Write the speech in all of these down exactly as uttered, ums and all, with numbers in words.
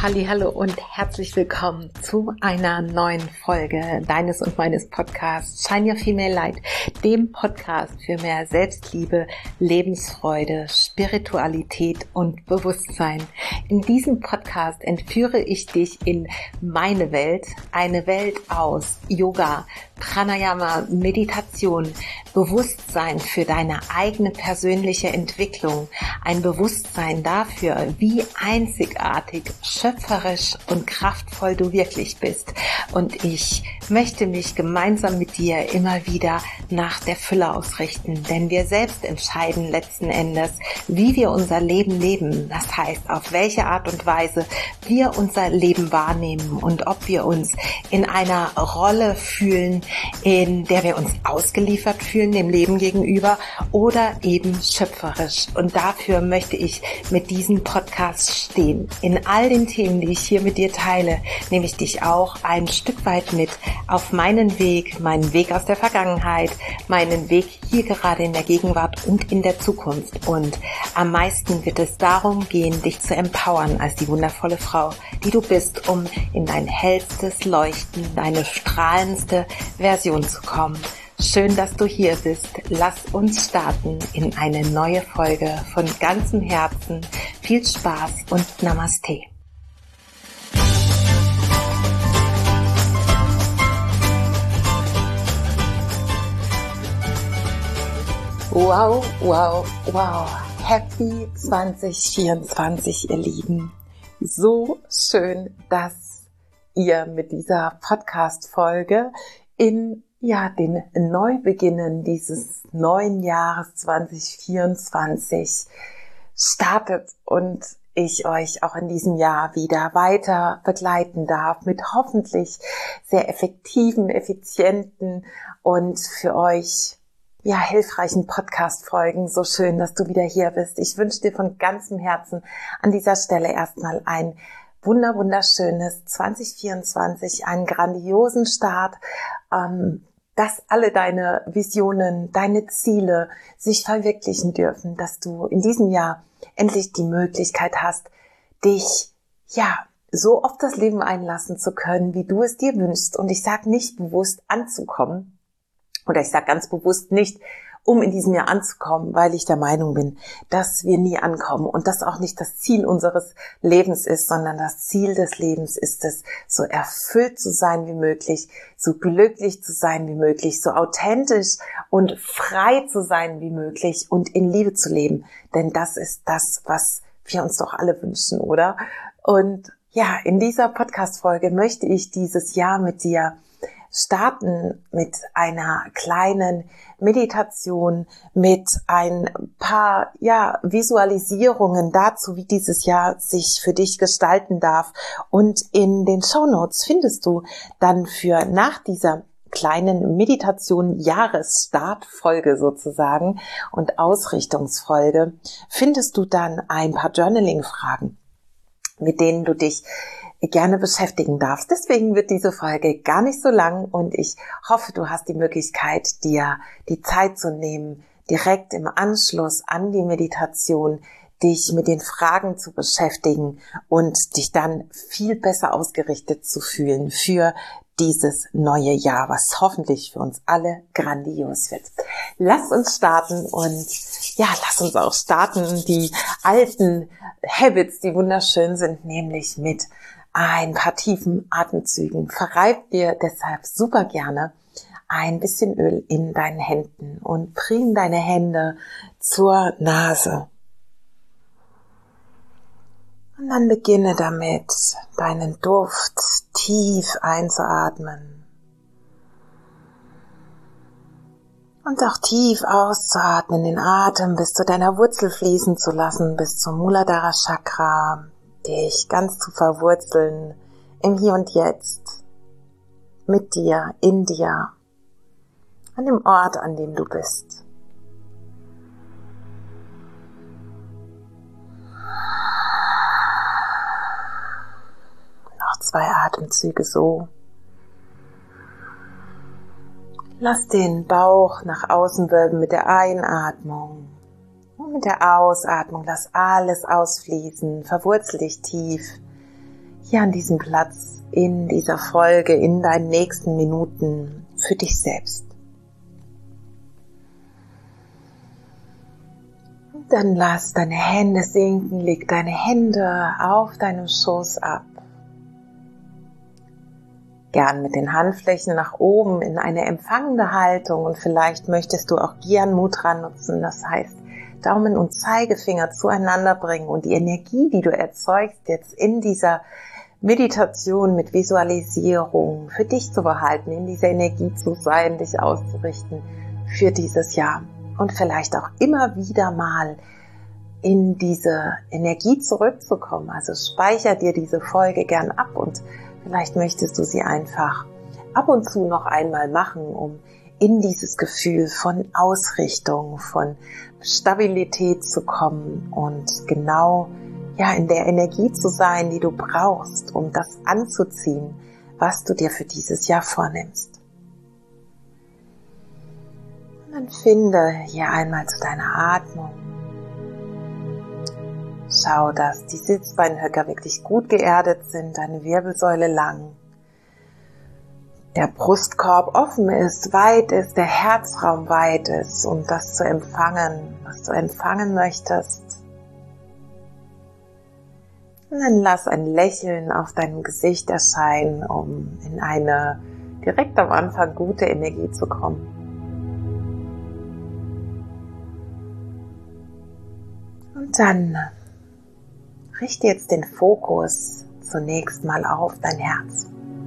Hallihallo und herzlich willkommen zu einer neuen Folge deines und meines Podcasts Shine Your Female Light, dem Podcast für mehr Selbstliebe, Lebensfreude, Spiritualität und Bewusstsein. In diesem Podcast entführe ich dich in meine Welt, eine Welt aus Yoga, Pranayama, Meditation, Bewusstsein für deine eigene persönliche Entwicklung, ein Bewusstsein dafür, wie einzigartig, schöpferisch und kraftvoll du wirklich bist. Und ich möchte mich gemeinsam mit dir immer wieder nach der Fülle ausrichten, denn wir selbst entscheiden letzten Endes, wie wir unser Leben leben. Das heißt, auf welche Art und Weise wir unser Leben wahrnehmen und ob wir uns in einer Rolle fühlen, in der wir uns ausgeliefert fühlen, dem Leben gegenüber, oder eben schöpferisch. Und dafür möchte ich mit diesem Podcast stehen. In all den Themen, die ich hier mit dir teile, nehme ich dich auch ein Stück weit mit auf meinen Weg, meinen Weg aus der Vergangenheit, meinen Weg hier gerade in der Gegenwart und in der Zukunft. Und am meisten wird es darum gehen, dich zu empowern als die wundervolle Frau, die du bist, um in dein hellstes Leuchten, deine strahlendste Version zu kommen. Schön, dass du hier bist. Lass uns starten in eine neue Folge von ganzem Herzen. Viel Spaß und Namaste. Wow, wow, wow. Happy zwanzig vierundzwanzig, ihr Lieben. So schön, dass ihr mit dieser Podcast-Folge in ja den Neubeginnen dieses neuen Jahres zwanzig vierundzwanzig startet und ich euch auch in diesem Jahr wieder weiter begleiten darf mit hoffentlich sehr effektiven, effizienten und für euch ja hilfreichen Podcast-Folgen. So schön, dass du wieder hier bist. Ich wünsche dir von ganzem Herzen an dieser Stelle erstmal ein wunder wunderschönes zwanzig vierundzwanzig, einen grandiosen Start, ähm, dass alle deine Visionen, deine Ziele sich verwirklichen dürfen, dass du in diesem Jahr endlich die Möglichkeit hast, dich ja so auf das Leben einlassen zu können, wie du es dir wünschst. Und ich sage nicht bewusst anzukommen, oder ich sage ganz bewusst nicht, um in diesem Jahr anzukommen, weil ich der Meinung bin, dass wir nie ankommen und das auch nicht das Ziel unseres Lebens ist, sondern das Ziel des Lebens ist es, so erfüllt zu sein wie möglich, so glücklich zu sein wie möglich, so authentisch und frei zu sein wie möglich und in Liebe zu leben. Denn das ist das, was wir uns doch alle wünschen, oder? Und ja, in dieser Podcast-Folge möchte ich dieses Jahr mit dir starten mit einer kleinen Meditation, mit ein paar ja Visualisierungen dazu, wie dieses Jahr sich für dich gestalten darf. Und in den Shownotes findest du dann für nach dieser kleinen Meditation Jahresstartfolge sozusagen und Ausrichtungsfolge findest du dann ein paar Journaling-Fragen, mit denen du dich gerne beschäftigen darfst. Deswegen wird diese Folge gar nicht so lang und ich hoffe, du hast die Möglichkeit, dir die Zeit zu nehmen, direkt im Anschluss an die Meditation dich mit den Fragen zu beschäftigen und dich dann viel besser ausgerichtet zu fühlen für dieses neue Jahr, was hoffentlich für uns alle grandios wird. Lass uns starten und ja, lass uns auch starten, die alten Habits, die wunderschön sind, nämlich mit ein paar tiefen Atemzügen. Verreib dir deshalb super gerne ein bisschen Öl in deinen Händen und bring deine Hände zur Nase. Und dann beginne damit, deinen Duft tief einzuatmen und auch tief auszuatmen, den Atem bis zu deiner Wurzel fließen zu lassen, bis zum Muladhara Chakra, dich ganz zu verwurzeln im Hier und Jetzt, mit dir, in dir, an dem Ort, an dem du bist. Noch zwei Atemzüge so. Lass den Bauch nach außen wölben mit der Einatmung. Und mit der Ausatmung lass alles ausfließen. Verwurzel dich tief hier an diesem Platz, in dieser Folge, in deinen nächsten Minuten für dich selbst. Und dann lass deine Hände sinken, leg deine Hände auf deinem Schoß ab. Gern mit den Handflächen nach oben in eine empfangende Haltung und vielleicht möchtest du auch Gyan Mudra nutzen, das heißt Daumen und Zeigefinger zueinander bringen und die Energie, die du erzeugst, jetzt in dieser Meditation mit Visualisierung für dich zu behalten, in dieser Energie zu sein, dich auszurichten für dieses Jahr und vielleicht auch immer wieder mal in diese Energie zurückzukommen. Also speicher dir diese Folge gern ab und vielleicht möchtest du sie einfach ab und zu noch einmal machen, um in dieses Gefühl von Ausrichtung, von Stabilität zu kommen und genau ja in der Energie zu sein, die du brauchst, um das anzuziehen, was du dir für dieses Jahr vornimmst. Und dann finde hier einmal zu deiner Atmung. Schau, dass die Sitzbeinhöcker wirklich gut geerdet sind, deine Wirbelsäule lang, der Brustkorb offen ist, weit ist, der Herzraum weit ist, um das zu empfangen, was du empfangen möchtest. Und dann lass ein Lächeln auf deinem Gesicht erscheinen, um in eine direkt am Anfang gute Energie zu kommen. Und dann richte jetzt den Fokus zunächst mal auf dein Herz.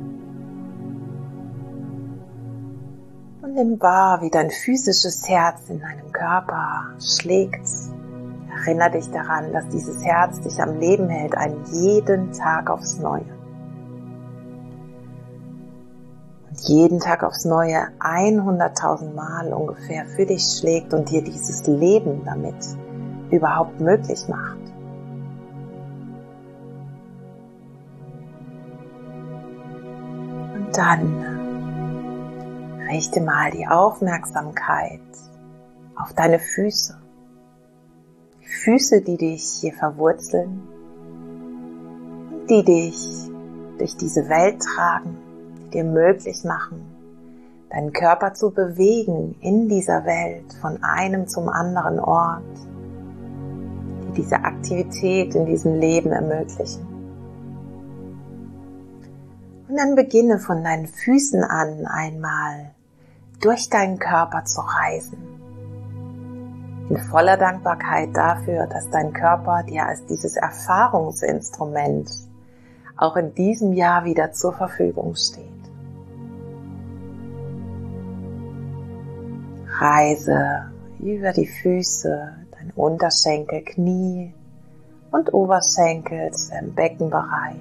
Und nimm wahr, wie dein physisches Herz in deinem Körper schlägt. Erinnere dich daran, dass dieses Herz dich am Leben hält, einen jeden Tag aufs Neue. Und jeden Tag aufs Neue hunderttausend Mal ungefähr für dich schlägt und dir dieses Leben damit überhaupt möglich macht. Und dann richte mal die Aufmerksamkeit auf deine Füße. Die Füße, die dich hier verwurzeln, die dich durch diese Welt tragen, die dir möglich machen, deinen Körper zu bewegen in dieser Welt von einem zum anderen Ort, die diese Aktivität in diesem Leben ermöglichen. Und dann beginne von deinen Füßen an einmal durch deinen Körper zu reisen. In voller Dankbarkeit dafür, dass dein Körper dir als dieses Erfahrungsinstrument auch in diesem Jahr wieder zur Verfügung steht. Reise über die Füße, dein Unterschenkel, Knie und Oberschenkel zu deinem Beckenbereich.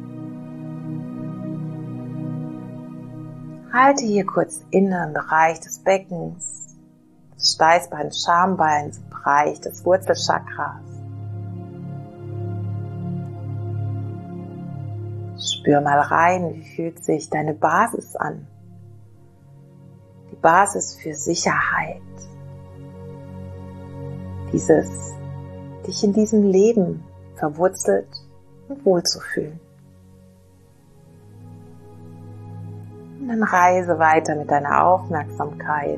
Halte hier kurz inne im Bereich des Beckens, des Steißbein, Schambeins, im Bereich des Wurzelchakras. Spür mal rein, wie fühlt sich deine Basis an? Die Basis für Sicherheit. Dieses, dich in diesem Leben verwurzelt und wohlzufühlen. Und dann reise weiter mit deiner Aufmerksamkeit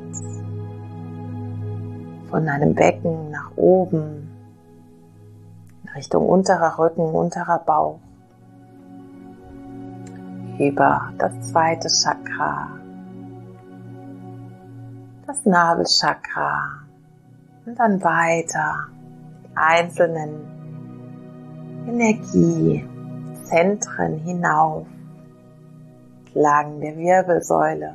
von deinem Becken nach oben, in Richtung unterer Rücken, unterer Bauch, über das zweite Chakra, das Nabelchakra und dann weiter die einzelnen Energiezentren hinauf, entlang der Wirbelsäule,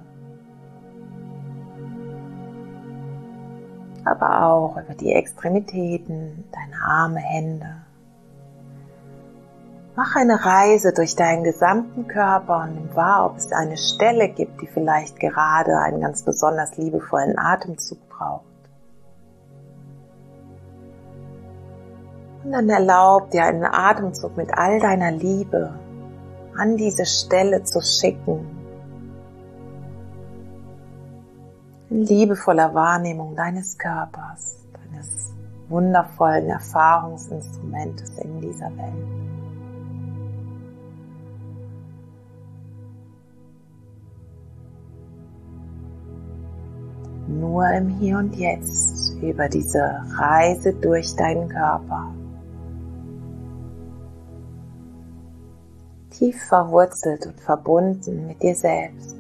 aber auch über die Extremitäten, deine Arme, Hände. Mach eine Reise durch deinen gesamten Körper und nimm wahr, ob es eine Stelle gibt, die vielleicht gerade einen ganz besonders liebevollen Atemzug braucht. Und dann erlaub dir einen Atemzug mit all deiner Liebe an diese Stelle zu schicken. In liebevoller Wahrnehmung deines Körpers, deines wundervollen Erfahrungsinstrumentes in dieser Welt. nur im Hier und Jetzt über diese Reise durch deinen Körper. Tief verwurzelt und verbunden mit dir selbst.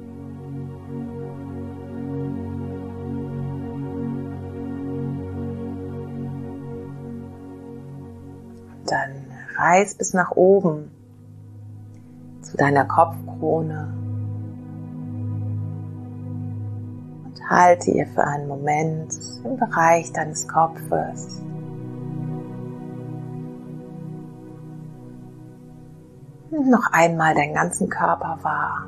Und dann reiß bis nach oben zu deiner Kopfkrone und halte ihr für einen Moment im Bereich deines Kopfes. Nimm noch einmal deinen ganzen Körper wahr.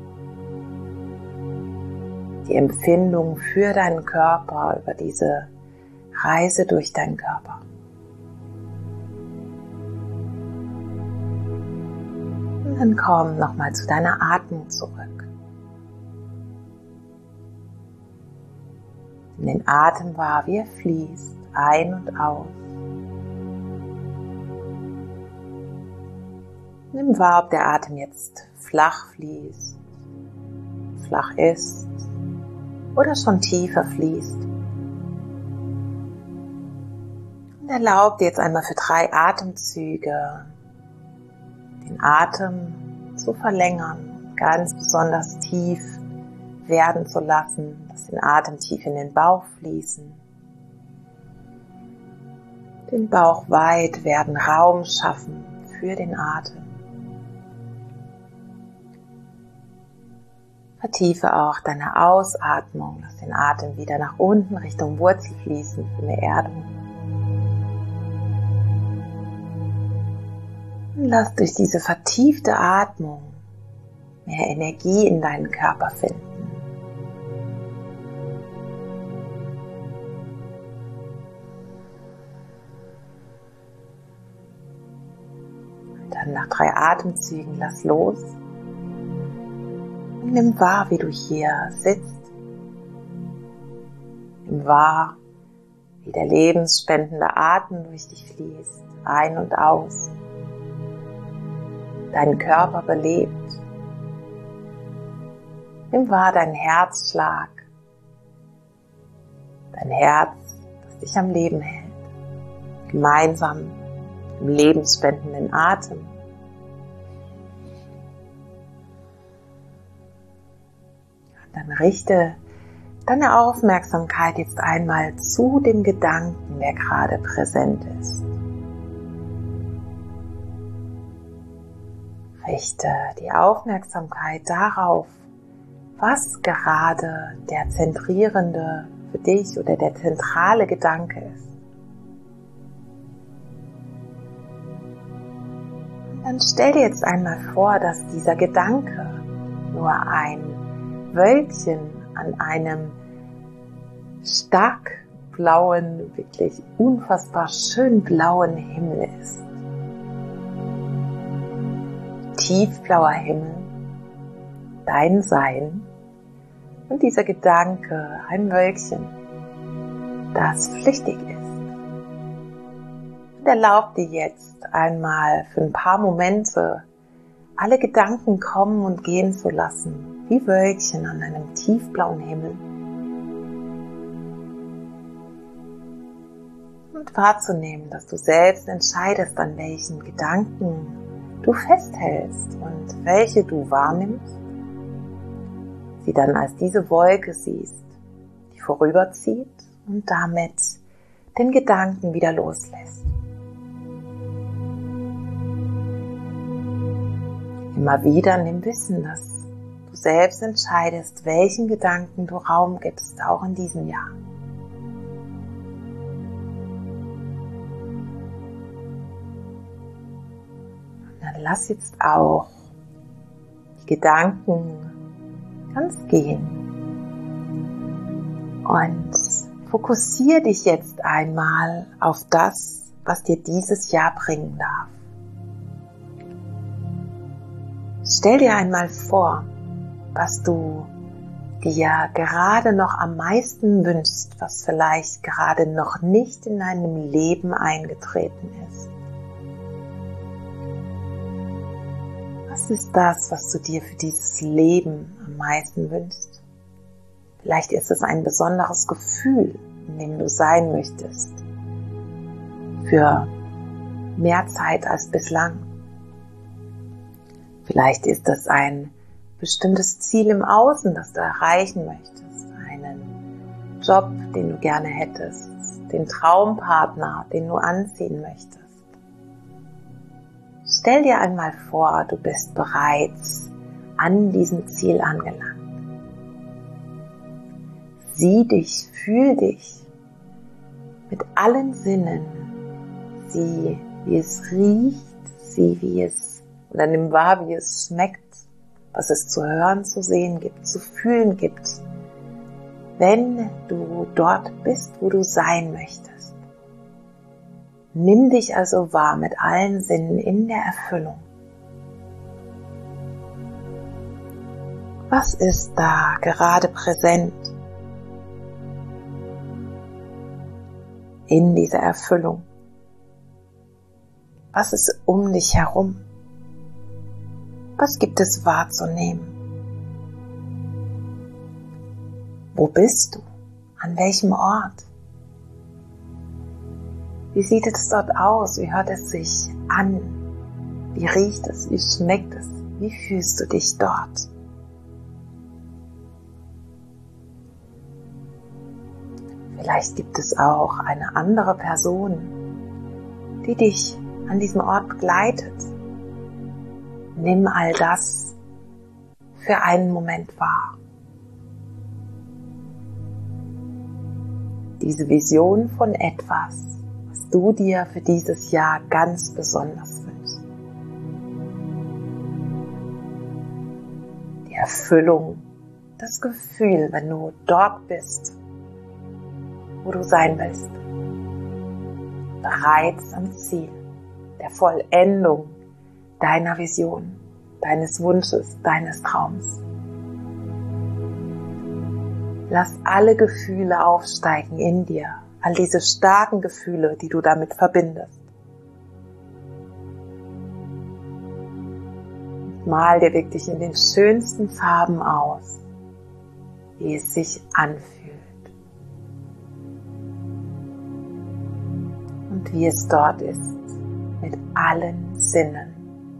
Die Empfindung für deinen Körper über diese Reise durch deinen Körper. Und dann komm nochmal zu deiner Atmung zurück. Nimm den Atem wahr, wie er fließt, ein und aus. Nimm wahr, ob der Atem jetzt flach fließt, flach ist oder schon tiefer fließt. Und erlaub dir jetzt einmal für drei Atemzüge den Atem zu verlängern, ganz besonders tief werden zu lassen, lass den Atem tief in den Bauch fließen. Den Bauch weit werden, Raum schaffen für den Atem. Vertiefe auch deine Ausatmung, lass den Atem wieder nach unten Richtung Wurzel fließen für mehr Erdung. Und lass durch diese vertiefte Atmung mehr Energie in deinen Körper finden. Und dann nach drei Atemzügen lass los. Und nimm wahr, wie du hier sitzt. Nimm wahr, wie der lebensspendende Atem durch dich fließt, ein und aus. Deinen Körper belebt. Nimm wahr deinen Herzschlag. Dein Herz, das dich am Leben hält. Gemeinsam im lebensspendenden Atem. Dann richte deine Aufmerksamkeit jetzt einmal zu dem Gedanken, der gerade präsent ist. Richte die Aufmerksamkeit darauf, was gerade der zentrierende für dich oder der zentrale Gedanke ist. Und dann stell dir jetzt einmal vor, dass dieser Gedanke nur ein Wölkchen an einem stark blauen, wirklich unfassbar schön blauen Himmel ist. Tiefblauer Himmel, dein Sein und dieser Gedanke, ein Wölkchen, das flüchtig ist. Und erlaub dir jetzt einmal für ein paar Momente alle Gedanken kommen und gehen zu lassen, wie Wölkchen an einem tiefblauen Himmel. Und wahrzunehmen, dass du selbst entscheidest, an welchen Gedanken du festhältst und welche du wahrnimmst, sie dann als diese Wolke siehst, die vorüberzieht und damit den Gedanken wieder loslässt. Immer wieder nimm Wissen, dass du selbst entscheidest, welchen Gedanken du Raum gibst, auch in diesem Jahr. Und dann lass jetzt auch die Gedanken ganz gehen und fokussiere dich jetzt einmal auf das, was dir dieses Jahr bringen darf. Stell dir einmal vor, was du dir gerade noch am meisten wünschst, was vielleicht gerade noch nicht in deinem Leben eingetreten ist. Was ist das, was du dir für dieses Leben am meisten wünschst? Vielleicht ist es ein besonderes Gefühl, in dem du sein möchtest. Für mehr Zeit als bislang. Vielleicht ist es ein bestimmtes Ziel im Außen, das du erreichen möchtest. Einen Job, den du gerne hättest. Den Traumpartner, den du anziehen möchtest. Stell dir einmal vor, du bist bereits an diesem Ziel angelangt. Sieh dich, fühl dich mit allen Sinnen. Sieh, wie es riecht, sieh, wie es, oder nimm wahr, wie es schmeckt, was es zu hören, zu sehen gibt, zu fühlen gibt, wenn du dort bist, wo du sein möchtest. Nimm dich also wahr mit allen Sinnen in der Erfüllung. Was ist da gerade präsent in dieser Erfüllung? Was ist um dich herum? Was gibt es wahrzunehmen? Wo bist du? An welchem Ort? Wie sieht es dort aus? Wie hört es sich an? Wie riecht es? Wie schmeckt es? Wie fühlst du dich dort? Vielleicht gibt es auch eine andere Person, die dich an diesem Ort begleitet. Nimm all das für einen Moment wahr. Diese Vision von etwas, was du dir für dieses Jahr ganz besonders wünschst. Die Erfüllung, das Gefühl, wenn du dort bist, wo du sein willst. Bereits am Ziel der Vollendung deiner Vision, deines Wunsches, deines Traums. Lass alle Gefühle aufsteigen in dir, all diese starken Gefühle, die du damit verbindest. Mal dir wirklich in den schönsten Farben aus, wie es sich anfühlt. Und wie es dort ist, mit allen Sinnen.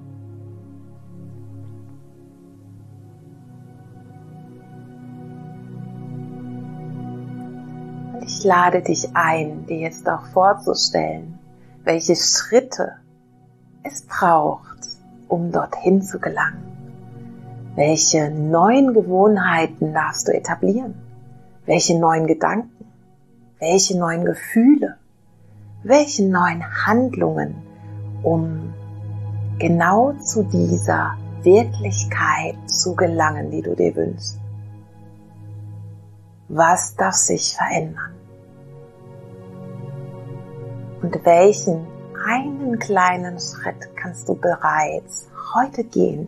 Ich lade dich ein, dir jetzt auch vorzustellen, welche Schritte es braucht, um dorthin zu gelangen. Welche neuen Gewohnheiten darfst du etablieren? Welche neuen Gedanken? Welche neuen Gefühle? Welche neuen Handlungen, um genau zu dieser Wirklichkeit zu gelangen, die du dir wünschst? Was darf sich verändern? Und welchen einen kleinen Schritt kannst du bereits heute gehen,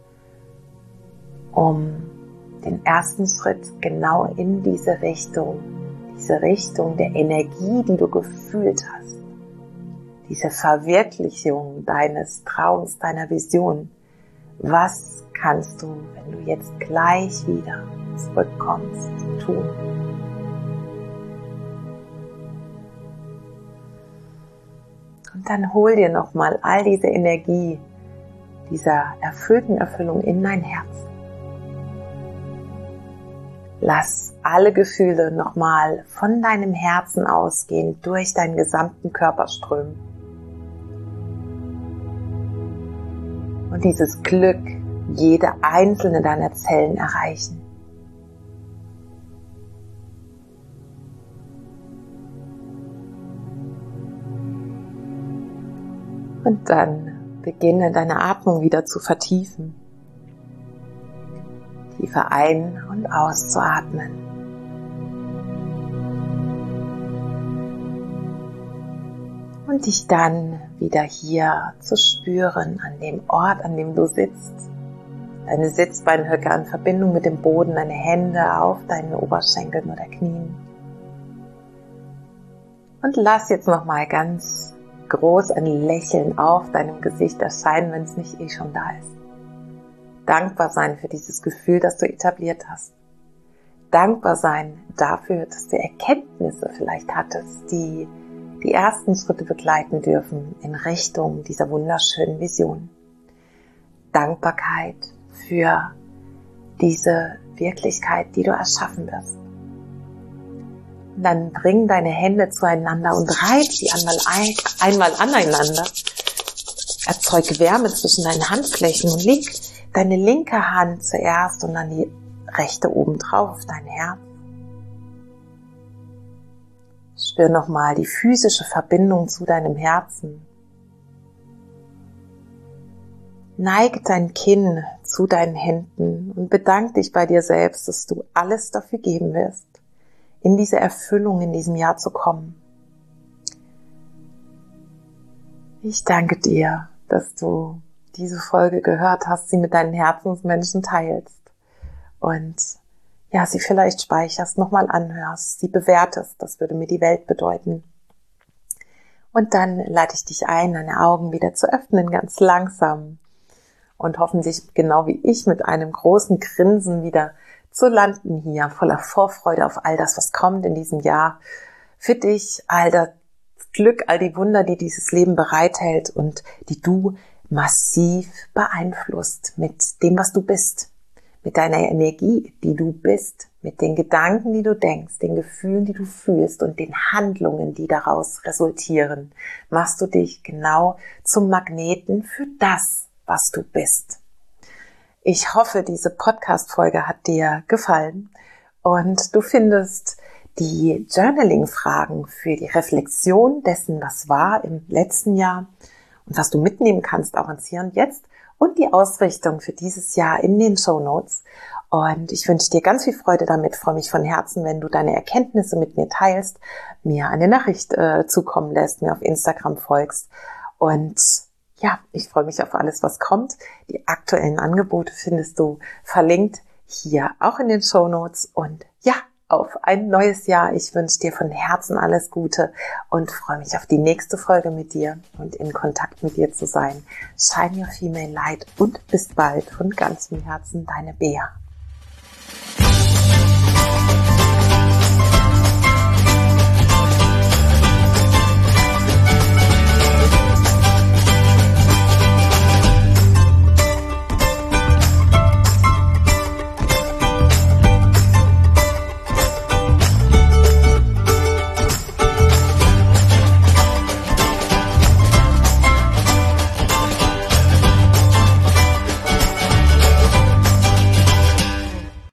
um den ersten Schritt genau in diese Richtung, diese Richtung der Energie, die du gefühlt hast, diese Verwirklichung deines Traums, deiner Vision, was kannst du, wenn du jetzt gleich wieder zurückkommst, tun? Und dann hol dir nochmal all diese Energie, dieser erfüllten Erfüllung in dein Herz. Lass alle Gefühle nochmal von deinem Herzen ausgehen, durch deinen gesamten Körper strömen. Und dieses Glück jede einzelne deiner Zellen erreichen. Und dann beginne deine Atmung wieder zu vertiefen. Tiefer ein- und auszuatmen. Und dich dann wieder hier zu spüren, an dem Ort, an dem du sitzt. Deine Sitzbeinhöcker in Verbindung mit dem Boden, deine Hände auf deinen Oberschenkeln oder Knien. Und lass jetzt nochmal ganz groß ein Lächeln auf deinem Gesicht erscheinen, wenn es nicht eh schon da ist. Dankbar sein für dieses Gefühl, das du etabliert hast. dankbar sein dafür, dass du Erkenntnisse vielleicht hattest, die die ersten Schritte begleiten dürfen in Richtung dieser wunderschönen Vision. Dankbarkeit für diese Wirklichkeit, die du erschaffen wirst. Und dann bring deine Hände zueinander und reib sie einmal, ein, einmal aneinander. Erzeug Wärme zwischen deinen Handflächen und leg deine linke Hand zuerst und dann die rechte oben drauf auf dein Herz. Spür nochmal die physische Verbindung zu deinem Herzen. Neige dein Kinn zu deinen Händen und bedank dich bei dir selbst, dass du alles dafür geben wirst, in diese Erfüllung in diesem Jahr zu kommen. Ich danke dir, dass du diese Folge gehört hast, sie mit deinen Herzensmenschen teilst und ja, sie vielleicht speicherst, nochmal anhörst, sie bewertest, das würde mir die Welt bedeuten. Und dann lade ich dich ein, deine Augen wieder zu öffnen, ganz langsam und hoffentlich genau wie ich mit einem großen Grinsen wieder zu landen hier, voller Vorfreude auf all das, was kommt in diesem Jahr. Für dich all das Glück, all die Wunder, die dieses Leben bereithält und die du massiv beeinflusst mit dem, was du bist. Mit deiner Energie, die du bist, mit den Gedanken, die du denkst, den Gefühlen, die du fühlst und den Handlungen, die daraus resultieren, machst du dich genau zum Magneten für das, was du bist. Ich hoffe, diese Podcast-Folge hat dir gefallen und du findest die Journaling-Fragen für die Reflexion dessen, was war im letzten Jahr und was du mitnehmen kannst, auch ins Hier und Jetzt, und die Ausrichtung für dieses Jahr in den Shownotes. Und ich wünsche dir ganz viel Freude damit, freue mich von Herzen, wenn du deine Erkenntnisse mit mir teilst, mir eine Nachricht äh, zukommen lässt, mir auf Instagram folgst. Und ja, ich freue mich auf alles, was kommt. Die aktuellen Angebote findest du verlinkt hier auch in den Shownotes. Und ja, auf ein neues Jahr. Ich wünsche dir von Herzen alles Gute und freue mich auf die nächste Folge mit dir und in Kontakt mit dir zu sein. Shine your female light und bis bald von ganzem Herzen, deine Bea.